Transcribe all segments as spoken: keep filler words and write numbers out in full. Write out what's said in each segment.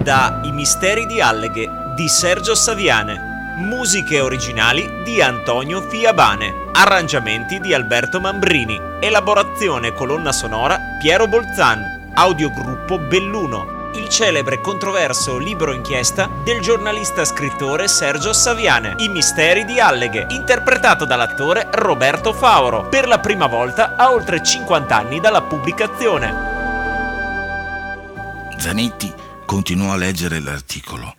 da I misteri di Alleghe di Sergio Saviane, musiche originali di Antonio Fiabane, arrangiamenti di Alberto Mambrini, elaborazione colonna sonora Piero Bolzan, audiogruppo Belluno, il celebre controverso libro inchiesta del giornalista scrittore Sergio Saviane, I misteri di Alleghe, interpretato dall'attore Roberto Fauro, per la prima volta a oltre cinquanta anni dalla pubblicazione. Zanetti continuò a leggere l'articolo.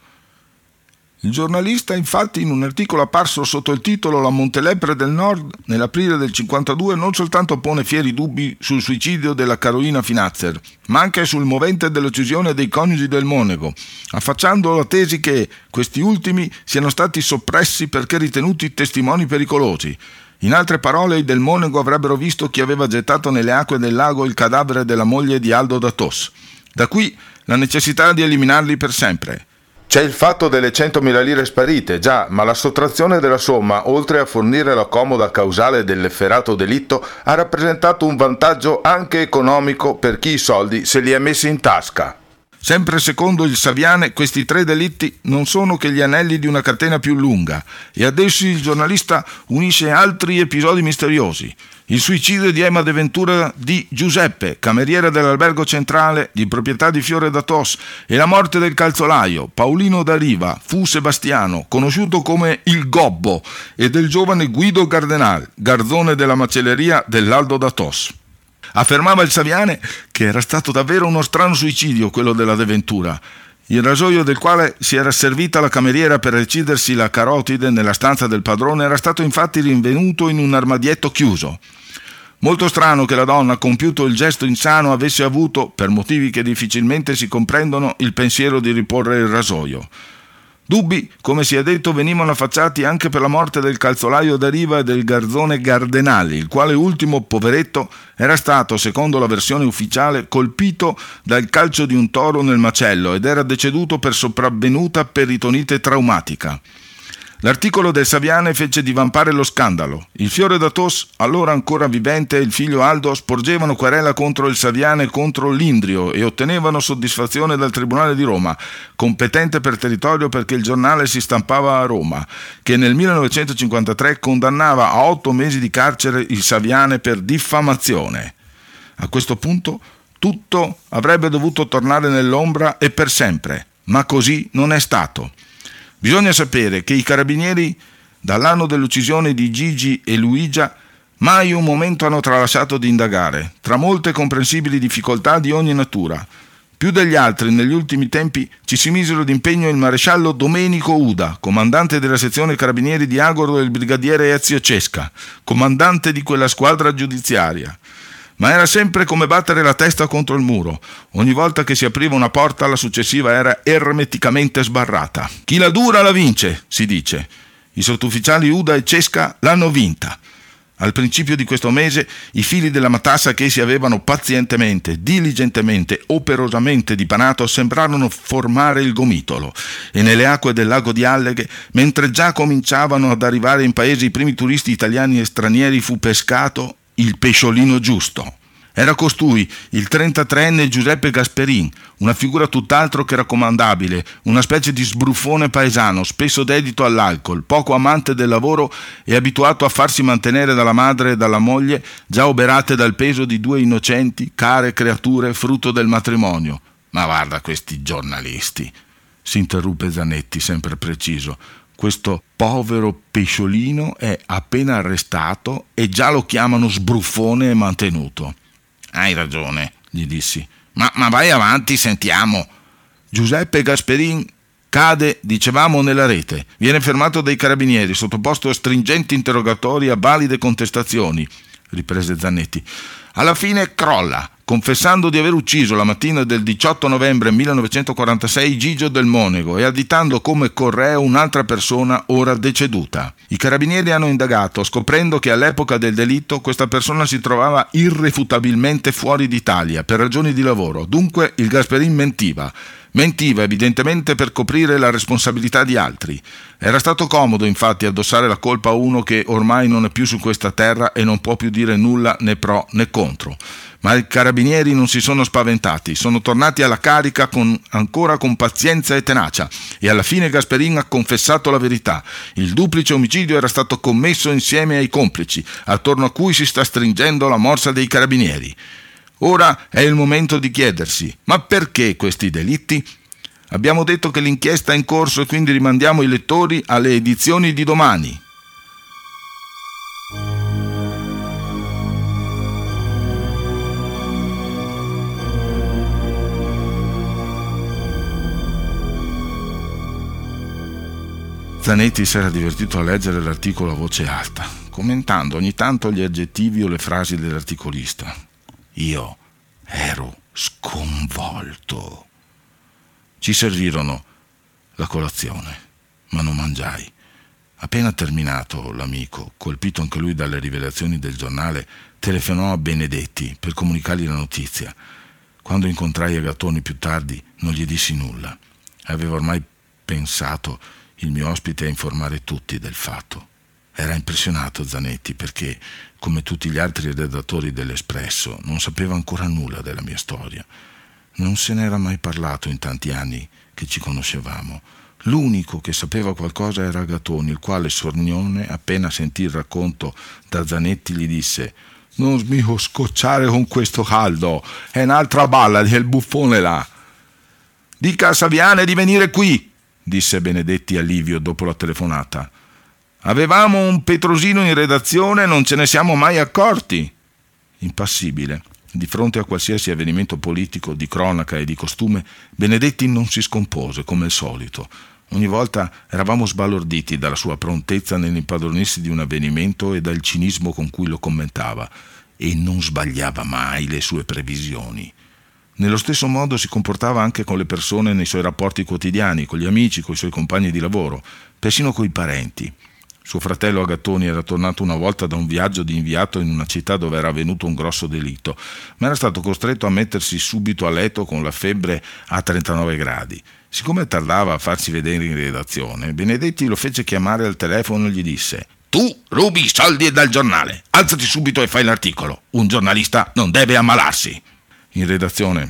Il giornalista, infatti, in un articolo apparso sotto il titolo La Montelepre del Nord, nell'aprile del cinquantadue, non soltanto pone fieri dubbi sul suicidio della Carolina Finazzer, ma anche sul movente dell'uccisione dei coniugi del Monego, affacciando la tesi che questi ultimi siano stati soppressi perché ritenuti testimoni pericolosi. In altre parole, i del Monego avrebbero visto chi aveva gettato nelle acque del lago il cadavere della moglie di Aldo da Tos. Da qui la necessità di eliminarli per sempre. C'è il fatto delle centomila lire sparite, già, ma la sottrazione della somma, oltre a fornire la comoda causale dell'efferato delitto, ha rappresentato un vantaggio anche economico per chi i soldi se li ha messi in tasca. Sempre secondo il Saviane, questi tre delitti non sono che gli anelli di una catena più lunga, e ad essi il giornalista unisce altri episodi misteriosi. Il suicidio di Emma De Ventura di Giuseppe, cameriera dell'albergo centrale di proprietà di Fiore da Tos, e la morte del calzolaio Paolino da Riva, fu Sebastiano, conosciuto come il Gobbo, e del giovane Guido Gardenal, garzone della macelleria dell'Aldo da Tos. Affermava il Saviane che era stato davvero uno strano suicidio quello della De Ventura, il rasoio del quale si era servita la cameriera per recidersi la carotide nella stanza del padrone era stato infatti rinvenuto in un armadietto chiuso. Molto strano che la donna, compiuto il gesto insano, avesse avuto, per motivi che difficilmente si comprendono, il pensiero di riporre il rasoio. Dubbi, come si è detto, venivano affacciati anche per la morte del calzolaio da Riva e del garzone Gardenali, il quale ultimo, poveretto, era stato, secondo la versione ufficiale, colpito dal calcio di un toro nel macello ed era deceduto per sopravvenuta peritonite traumatica. L'articolo del Saviane fece divampare lo scandalo. Il Fiore da Tos, allora ancora vivente, e il figlio Aldo sporgevano querela contro il Saviane e contro l'Indrio e ottenevano soddisfazione dal Tribunale di Roma, competente per territorio perché il giornale si stampava a Roma, che nel millenovecentocinquantatré condannava a otto mesi di carcere il Saviane per diffamazione. A questo punto tutto avrebbe dovuto tornare nell'ombra e per sempre, ma così non è stato. Bisogna sapere che i carabinieri, dall'anno dell'uccisione di Gigi e Luigia, mai un momento hanno tralasciato di indagare, tra molte comprensibili difficoltà di ogni natura. Più degli altri, negli ultimi tempi, ci si misero d'impegno il maresciallo Domenico Uda, comandante della sezione carabinieri di Agordo, e il brigadiere Ezio Cesca, comandante di quella squadra giudiziaria. Ma era sempre come battere la testa contro il muro. Ogni volta che si apriva una porta, la successiva era ermeticamente sbarrata. Chi la dura la vince, si dice. I sottufficiali Uda e Cesca l'hanno vinta. Al principio di questo mese i fili della matassa che essi avevano pazientemente, diligentemente, operosamente dipanato sembrarono formare il gomitolo, e nelle acque del lago di Alleghe, mentre già cominciavano ad arrivare in paese i primi turisti italiani e stranieri, fu pescato il pesciolino giusto. Era costui, il trentatreenne Giuseppe Gasperin, una figura tutt'altro che raccomandabile, una specie di sbruffone paesano, spesso dedito all'alcol, poco amante del lavoro e abituato a farsi mantenere dalla madre e dalla moglie, già oberate dal peso di due innocenti, care creature frutto del matrimonio. Ma guarda questi giornalisti, si interruppe Zanetti, sempre preciso. Questo povero pesciolino è appena arrestato e già lo chiamano sbruffone e mantenuto. Hai ragione, gli dissi. Ma, ma vai avanti, sentiamo. Giuseppe Gasperin cade, dicevamo, nella rete. Viene fermato dai carabinieri, sottoposto a stringenti interrogatori e a valide contestazioni, riprese Zanetti. Alla fine crolla, confessando di aver ucciso la mattina del diciotto novembre millenovecentoquarantasei Gigio del Monego e additando come correo un'altra persona ora deceduta. I carabinieri hanno indagato, scoprendo che all'epoca del delitto questa persona si trovava irrefutabilmente fuori d'Italia per ragioni di lavoro. Dunque il Gasperin mentiva. Mentiva evidentemente per coprire la responsabilità di altri. Era stato comodo infatti addossare la colpa a uno che ormai non è più su questa terra e non può più dire nulla né pro né contro. Ma il carabiniere carabinieri non si sono spaventati, sono tornati alla carica con, ancora con pazienza e tenacia, e alla fine Gasperin ha confessato la verità. Il duplice omicidio era stato commesso insieme ai complici, attorno a cui si sta stringendo la morsa dei carabinieri. Ora è il momento di chiedersi: ma perché questi delitti? Abbiamo detto che l'inchiesta è in corso e quindi rimandiamo i lettori alle edizioni di domani. Zanetti si era divertito a leggere l'articolo a voce alta, commentando ogni tanto gli aggettivi o le frasi dell'articolista. Io ero sconvolto. Ci servirono la colazione, ma non mangiai. Appena terminato, l'amico, colpito anche lui dalle rivelazioni del giornale, telefonò a Benedetti per comunicargli la notizia. Quando incontrai Agatoni più tardi, non gli dissi nulla. Avevo ormai pensato il mio ospite a informare tutti del fatto. Era impressionato Zanetti perché, come tutti gli altri redattori dell'Espresso, non sapeva ancora nulla della mia storia. Non se n'era mai parlato in tanti anni che ci conoscevamo. L'unico che sapeva qualcosa era Agatoni, il quale sornione, appena sentì il racconto da Zanetti, gli disse: «Non mi scocciare con questo caldo, è un'altra balla del buffone là». «Dica a Saviane di venire qui», disse Benedetti a Livio dopo la telefonata. «Avevamo un Petrosino in redazione e non ce ne siamo mai accorti». Impassibile, di fronte a qualsiasi avvenimento politico, di cronaca e di costume, Benedetti non si scompose come al solito. Ogni volta eravamo sbalorditi dalla sua prontezza nell'impadronirsi di un avvenimento e dal cinismo con cui lo commentava, e non sbagliava mai le sue previsioni. Nello stesso modo si comportava anche con le persone nei suoi rapporti quotidiani, con gli amici, con i suoi compagni di lavoro, persino coi parenti. Suo fratello Agatoni era tornato una volta da un viaggio di inviato in una città dove era avvenuto un grosso delitto, ma era stato costretto a mettersi subito a letto con la febbre a trentanove gradi. Siccome tardava a farsi vedere in redazione, Benedetti lo fece chiamare al telefono e gli disse: «Tu rubi i soldi dal giornale, alzati subito e fai l'articolo. Un giornalista non deve ammalarsi». In redazione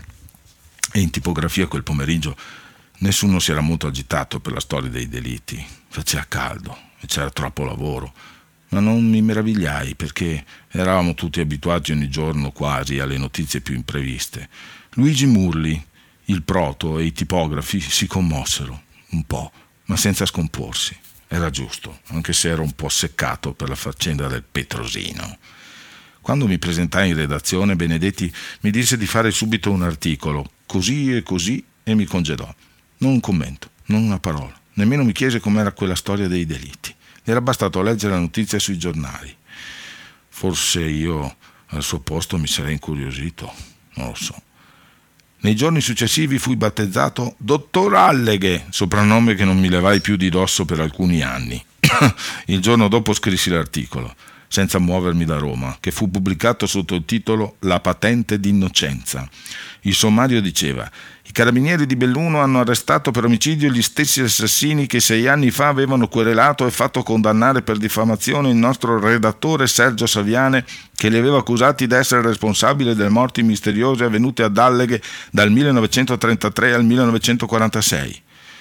e in tipografia quel pomeriggio nessuno si era molto agitato per la storia dei delitti. Faceva caldo e c'era troppo lavoro, ma non mi meravigliai perché eravamo tutti abituati ogni giorno quasi alle notizie più impreviste. Luigi Murli, il proto e i tipografi si commossero un po', ma senza scomporsi. Era giusto, anche se ero un po' seccato per la faccenda del Petrosino. Quando mi presentai in redazione, Benedetti mi disse di fare subito un articolo, così e così, e mi congedò. Non un commento, non una parola, nemmeno mi chiese com'era quella storia dei delitti. Gli era bastato leggere la notizia sui giornali. Forse io al suo posto mi sarei incuriosito, non lo so. Nei giorni successivi fui battezzato Dottor Alleghe, soprannome che non mi levai più di dosso per alcuni anni. Il giorno dopo scrissi l'articolo, senza muovermi da Roma, che fu pubblicato sotto il titolo La patente d'innocenza. Il sommario diceva: i carabinieri di Belluno hanno arrestato per omicidio gli stessi assassini che sei anni fa avevano querelato e fatto condannare per diffamazione il nostro redattore Sergio Saviane, che li aveva accusati di essere responsabile delle morti misteriose avvenute ad Alleghe dal millenovecentotrentatré al millenovecentoquarantasei.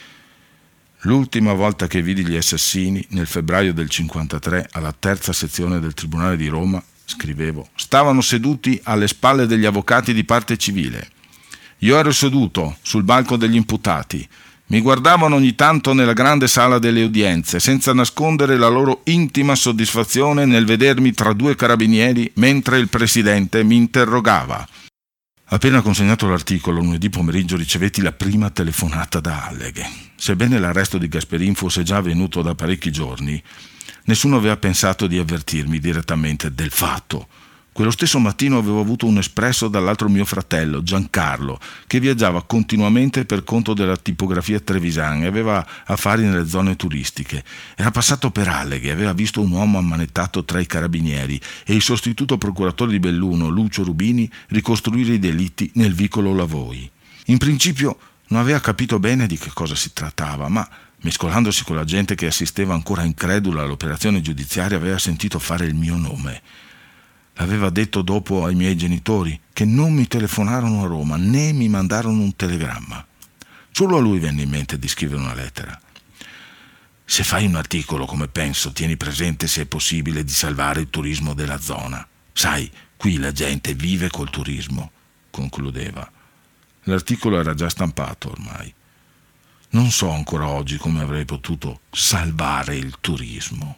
L'ultima volta che vidi gli assassini, nel febbraio del cinquantatré, alla terza sezione del Tribunale di Roma, scrivevo, stavano seduti alle spalle degli avvocati di parte civile. Io ero seduto sul banco degli imputati. Mi guardavano ogni tanto nella grande sala delle udienze, senza nascondere la loro intima soddisfazione nel vedermi tra due carabinieri mentre il presidente mi interrogava. Appena consegnato l'articolo, lunedì pomeriggio ricevetti la prima telefonata da Alleghe. Sebbene l'arresto di Gasperin fosse già avvenuto da parecchi giorni, nessuno aveva pensato di avvertirmi direttamente del fatto. Quello stesso mattino avevo avuto un espresso dall'altro mio fratello, Giancarlo, che viaggiava continuamente per conto della tipografia Trevisan e aveva affari nelle zone turistiche. Era passato per Alleghe, aveva visto un uomo ammanettato tra i carabinieri e il sostituto procuratore di Belluno, Lucio Rubini, ricostruire i delitti nel vicolo Lavoi. In principio non aveva capito bene di che cosa si trattava, ma mescolandosi con la gente che assisteva ancora incredula all'operazione giudiziaria aveva sentito fare il mio nome. L'aveva detto dopo ai miei genitori, che non mi telefonarono a Roma né mi mandarono un telegramma. Solo a lui venne in mente di scrivere una lettera. Se fai un articolo come penso, tieni presente se è possibile di salvare il turismo della zona. Sai, qui la gente vive col turismo, concludeva. L'articolo era già stampato ormai. Non so ancora oggi come avrei potuto salvare il turismo.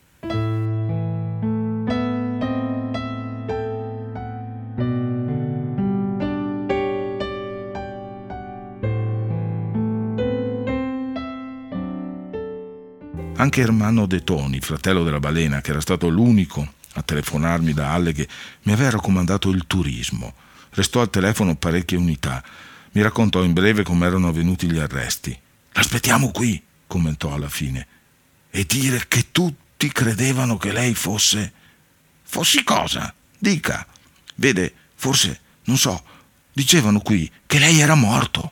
Anche Ermanno De Toni, fratello della balena, che era stato l'unico a telefonarmi da Alleghe, mi aveva raccomandato il turismo. Restò al telefono parecchie unità. Mi raccontò in breve come erano avvenuti gli arresti. «L'aspettiamo qui», commentò alla fine. «E dire che tutti credevano che lei fosse...» «Fossi cosa? Dica. Vede, forse, non so, dicevano qui che lei era morto».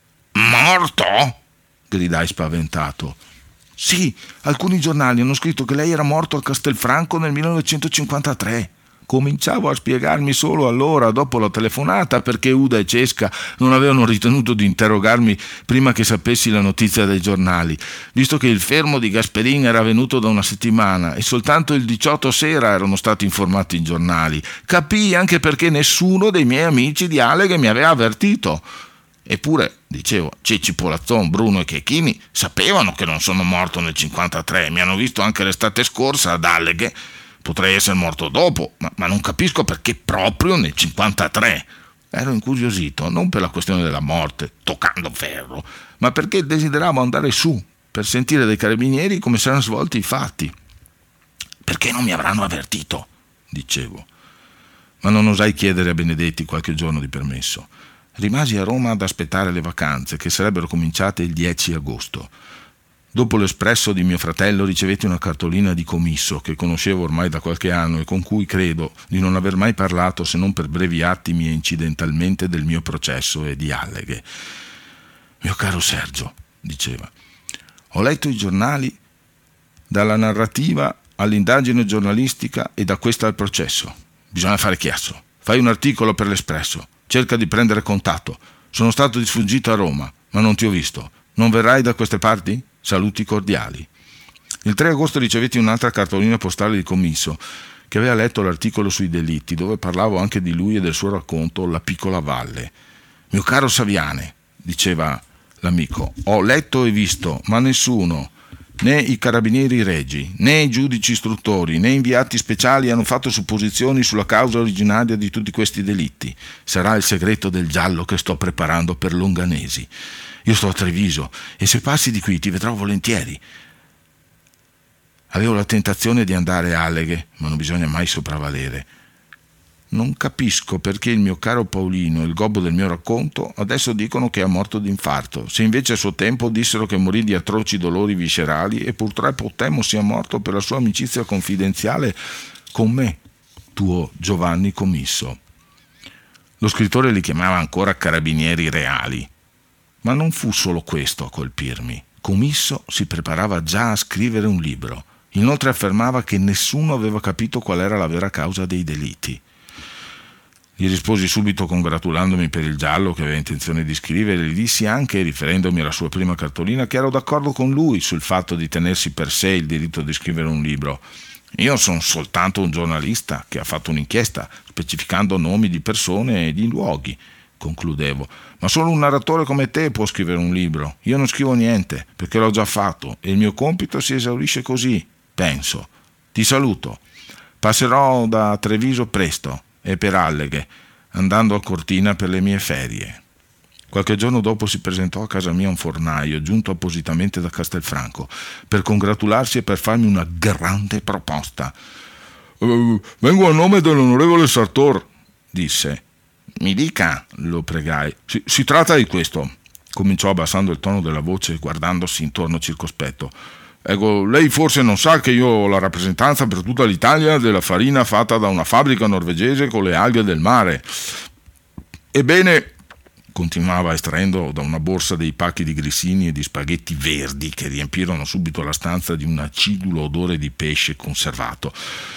«Morto?» gridai spaventato. «Sì, alcuni giornali hanno scritto che lei era morto a Castelfranco nel millenovecentocinquantatré. Cominciavo a spiegarmi solo allora, dopo la telefonata, perché Uda e Cesca non avevano ritenuto di interrogarmi prima che sapessi la notizia dai giornali, visto che il fermo di Gasperin era avvenuto da una settimana e soltanto il diciotto sera erano stati informati i giornali. Capii anche perché nessuno dei miei amici di Alleghe mi aveva avvertito. Eppure, dicevo, Cecci Polazzon, Bruno e Checchini sapevano che non sono morto nel cinquantatré, mi hanno visto anche l'estate scorsa ad Alleghe. Potrei essere morto dopo, ma, ma non capisco perché proprio nel cinquantatré. Ero incuriosito, non per la questione della morte, toccando ferro, ma perché desideravo andare su, per sentire dai carabinieri come si erano svolti i fatti. Perché non mi avranno avvertito, dicevo. Ma non osai chiedere a Benedetti qualche giorno di permesso. Rimasi a Roma ad aspettare le vacanze, che sarebbero cominciate il dieci agosto. Dopo l'espresso di mio fratello ricevetti una cartolina di Commisso, che conoscevo ormai da qualche anno e con cui credo di non aver mai parlato se non per brevi attimi e incidentalmente del mio processo e di Alleghe. «Mio caro Sergio», diceva, «ho letto i giornali dalla narrativa all'indagine giornalistica e da questa al processo. Bisogna fare chiasso. Fai un articolo per l'Espresso. Cerca di prendere contatto. Sono stato di sfuggita a Roma, ma non ti ho visto. Non verrai da queste parti? Saluti cordiali». Il tre agosto ricevetti un'altra cartolina postale di Commisso, che aveva letto l'articolo sui delitti, dove parlavo anche di lui e del suo racconto La piccola valle. «Mio caro Saviane», diceva l'amico, «ho letto e visto, ma nessuno, né i carabinieri regi, né i giudici istruttori, né inviati speciali hanno fatto supposizioni sulla causa originaria di tutti questi delitti. Sarà il segreto del giallo che sto preparando per Longanesi. Io sto a Treviso e se passi di qui ti vedrò volentieri. Avevo la tentazione di andare a Alleghe, ma non bisogna mai sopravvalere. Non capisco perché il mio caro Paolino, il gobbo del mio racconto, adesso dicono che è morto d'infarto, se invece a suo tempo dissero che morì di atroci dolori viscerali e purtroppo temo sia morto per la sua amicizia confidenziale con me, tuo Giovanni Commisso». Lo scrittore li chiamava ancora carabinieri reali. Ma non fu solo questo a colpirmi. Commisso si preparava già a scrivere un libro. Inoltre affermava che nessuno aveva capito qual era la vera causa dei delitti. Gli risposi subito congratulandomi per il giallo che aveva intenzione di scrivere. Gli dissi anche, riferendomi alla sua prima cartolina, che ero d'accordo con lui sul fatto di tenersi per sé il diritto di scrivere un libro. Io sono soltanto un giornalista che ha fatto un'inchiesta specificando nomi di persone e di luoghi, concludevo, ma solo un narratore come te può scrivere un libro. Io non scrivo niente perché l'ho già fatto e il mio compito si esaurisce così, penso. Ti saluto. Passerò da Treviso presto e per Alleghe, andando a Cortina per le mie ferie. Qualche giorno dopo si presentò a casa mia un fornaio giunto appositamente da Castelfranco per congratularsi e per farmi una grande proposta. Uh, vengo a nome dell'onorevole Sartor, disse. «Mi dica», lo pregai. Si, si tratta di questo», cominciò abbassando il tono della voce e guardandosi intorno circospetto. «Ecco, lei forse non sa che io ho la rappresentanza per tutta l'Italia della farina fatta da una fabbrica norvegese con le alghe del mare. Ebbene», continuava estraendo da una borsa dei pacchi di grissini e di spaghetti verdi che riempirono subito la stanza di un acidulo odore di pesce conservato,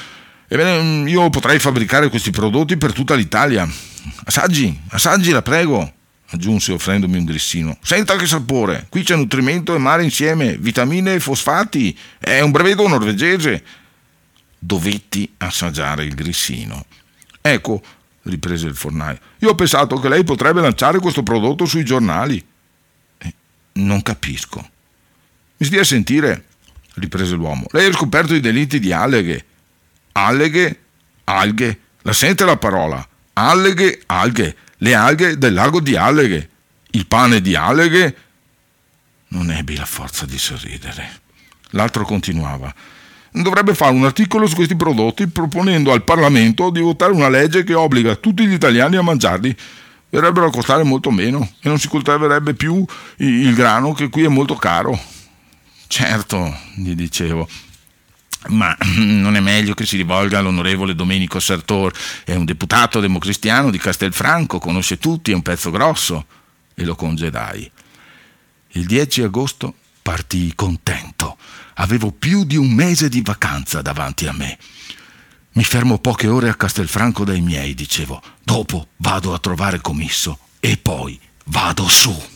Ebbene, io potrei fabbricare questi prodotti per tutta l'Italia. Assaggi, assaggi, la prego, aggiunse offrendomi un grissino. Senta che sapore, qui c'è nutrimento e mare insieme, vitamine e fosfati, è un brevetto norvegese. Dovetti assaggiare il grissino. Ecco, riprese il fornaio, io ho pensato che lei potrebbe lanciare questo prodotto sui giornali. Eh, non capisco. Mi stia a sentire, riprese l'uomo, lei ha scoperto i delitti di alghe. Alghe, alghe, la sente la parola? Alghe, alghe, le alghe del lago di Alghe, il pane di alghe. Non ebbi la forza di sorridere. L'altro continuava. Dovrebbe fare un articolo su questi prodotti proponendo al Parlamento di votare una legge che obbliga tutti gli italiani a mangiarli. Verrebbero a costare molto meno e non si coltiverebbe più il grano, che qui è molto caro. Certo, gli dicevo, ma non è meglio che si rivolga all'onorevole Domenico Sartor, è un deputato democristiano di Castelfranco, conosce tutti, è un pezzo grosso. E lo congedai. Il dieci agosto partii contento. Avevo più di un mese di vacanza davanti a me. Mi fermo poche ore a Castelfranco dai miei, dicevo. Dopo vado a trovare Commisso e poi vado su.